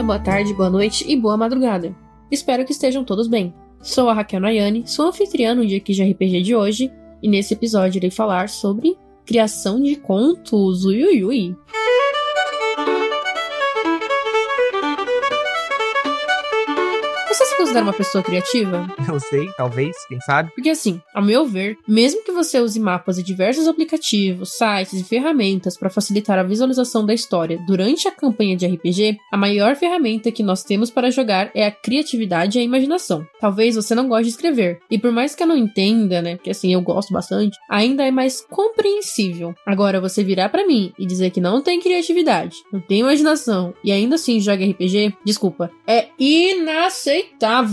boa tarde, boa noite e boa madrugada. Espero que estejam todos bem. Sou a Raquel Nayane, sou anfitriã no Dia de RPG de hoje, e nesse episódio irei falar sobre criação de contos. Ui. Você se considera uma pessoa criativa? Não sei, talvez, quem sabe? Porque assim, ao meu ver, mesmo que você use mapas e diversos aplicativos, sites e ferramentas para facilitar a visualização da história durante a campanha de RPG, a maior ferramenta que nós temos para jogar é a criatividade e a imaginação. Talvez você não goste de escrever, e por mais que eu não entenda, né, porque assim, eu gosto bastante, ainda é mais compreensível. Agora, você virar para mim e dizer que não tem criatividade, não tem imaginação, e ainda assim joga RPG, desculpa, é inaceitável.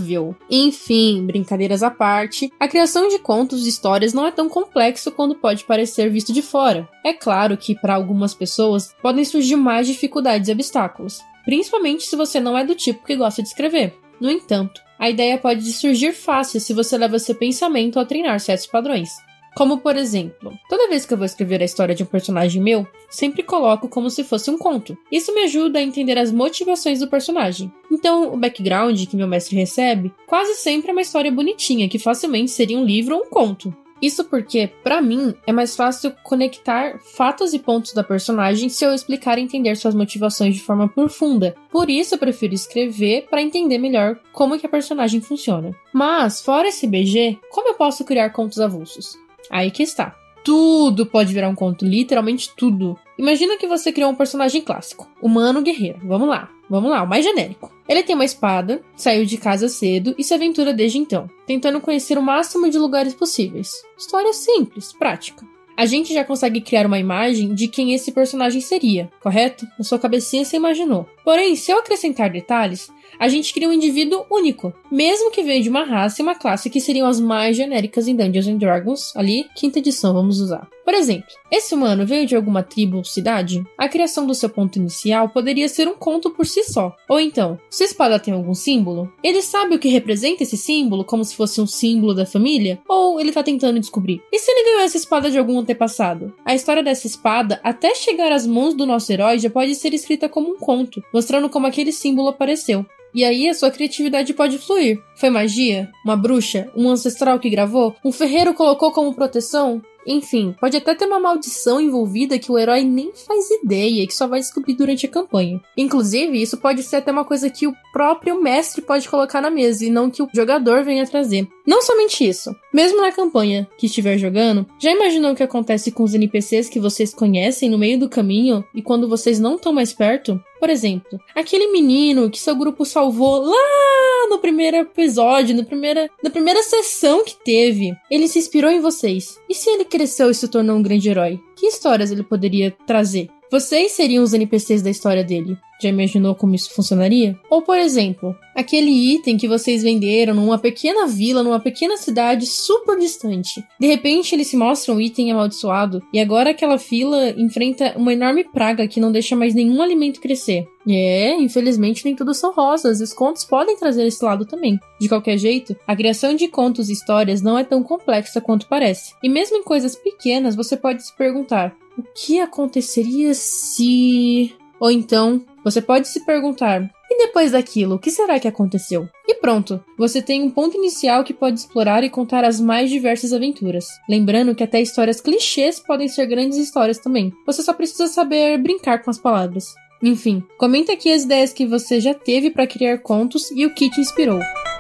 Enfim, brincadeiras à parte, a criação de contos e histórias não é tão complexo quanto pode parecer visto de fora. É claro que para algumas pessoas podem surgir mais dificuldades e obstáculos, principalmente se você não é do tipo que gosta de escrever. No entanto, a ideia pode surgir fácil se você leva seu pensamento a treinar certos padrões. Como, por exemplo, toda vez que eu vou escrever a história de um personagem meu, sempre coloco como se fosse um conto. Isso me ajuda a entender as motivações do personagem. Então, o background que meu mestre recebe quase sempre é uma história bonitinha, que facilmente seria um livro ou um conto. Isso porque, pra mim, é mais fácil conectar fatos e pontos da personagem se eu explicar e entender suas motivações de forma profunda. Por isso eu prefiro escrever pra entender melhor como que a personagem funciona. Mas, fora esse BG, como eu posso criar contos avulsos? Aí que está. Tudo pode virar um conto, literalmente tudo. Imagina que você criou um personagem clássico, humano guerreiro. Vamos lá, o mais genérico. Ele tem uma espada, saiu de casa cedo e se aventura desde então, tentando conhecer o máximo de lugares possíveis. História simples, prática. A gente já consegue criar uma imagem de quem esse personagem seria, correto? Na sua cabecinha você imaginou. Porém, se eu acrescentar detalhes, a gente cria um indivíduo único, mesmo que veio de uma raça e uma classe que seriam as mais genéricas em Dungeons & Dragons, ali, 5ª edição, vamos usar. Por exemplo, esse humano veio de alguma tribo ou cidade? A criação do seu ponto inicial poderia ser um conto por si só. Ou então, sua espada tem algum símbolo? Ele sabe o que representa esse símbolo, como se fosse um símbolo da família? Ou ele tá tentando descobrir? E se ele ganhou essa espada de algum antepassado? A história dessa espada, até chegar às mãos do nosso herói, já pode ser escrita como um conto, mostrando como aquele símbolo apareceu. E aí a sua criatividade pode fluir. Foi magia? Uma bruxa? Um ancestral que gravou? Um ferreiro colocou como proteção? Enfim, pode até ter uma maldição envolvida que o herói nem faz ideia e que só vai descobrir durante a campanha. Inclusive, isso pode ser até uma coisa que o próprio mestre pode colocar na mesa e não que o jogador venha trazer. Não somente isso, mesmo na campanha que estiver jogando, já imaginou o que acontece com os NPCs que vocês conhecem no meio do caminho e quando vocês não estão mais perto? Por exemplo, aquele menino que seu grupo salvou lá no primeiro episódio, na primeira sessão que teve, ele se inspirou em vocês. E se ele cresceu e se tornou um grande herói? Que histórias ele poderia trazer? Vocês seriam os NPCs da história dele. Já imaginou como isso funcionaria? Ou, por exemplo, aquele item que vocês venderam numa pequena vila, numa pequena cidade super distante. De repente, ele se mostra um item amaldiçoado e agora aquela vila enfrenta uma enorme praga que não deixa mais nenhum alimento crescer. Infelizmente nem tudo são rosas, e os contos podem trazer esse lado também. De qualquer jeito, a criação de contos e histórias não é tão complexa quanto parece. E mesmo em coisas pequenas, você pode se perguntar: o que aconteceria se... Ou então, você pode se perguntar: e depois daquilo, o que será que aconteceu? E pronto, você tem um ponto inicial que pode explorar e contar as mais diversas aventuras. Lembrando que até histórias clichês podem ser grandes histórias também. Você só precisa saber brincar com as palavras. Enfim, comenta aqui as ideias que você já teve para criar contos e o que te inspirou.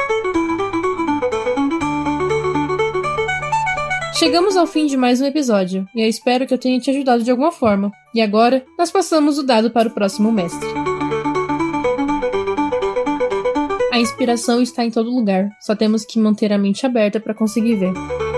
Chegamos ao fim de mais um episódio, e eu espero que eu tenha te ajudado de alguma forma. E agora, nós passamos o dado para o próximo mestre. A inspiração está em todo lugar, só temos que manter a mente aberta para conseguir ver.